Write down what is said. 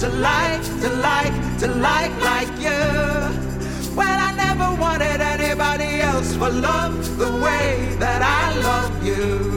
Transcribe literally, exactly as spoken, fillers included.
to like, to like, to like, like you. Well, I never wanted anybody else for love the way that I love you.